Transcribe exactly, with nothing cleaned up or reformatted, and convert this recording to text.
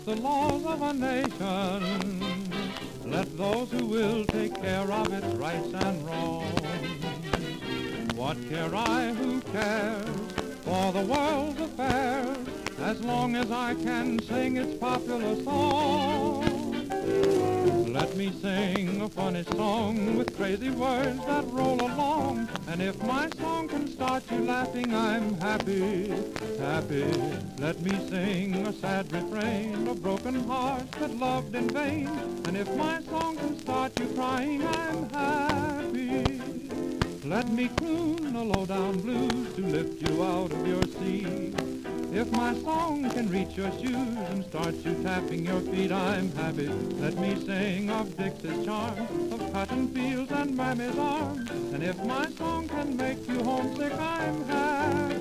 the laws of a nation. Let those who will take care of its rights and wrongs. What care I who cares for the world's affairs, as long as I can sing its popular song? Let me sing a funny song with crazy words that roll along, and if my song can start you laughing, I'm happy, happy. Let me sing a sad refrain of broken hearts that loved in vain, and if my song can start you crying, I'm happy. Let me croon a low-down blues to lift you out of your seat. If my song can reach your shoes and start you tapping your feet, I'm happy. Let me sing of Dixie's charm, of cotton fields and Mammy's arms, and if my song can make you homesick, I'm happy.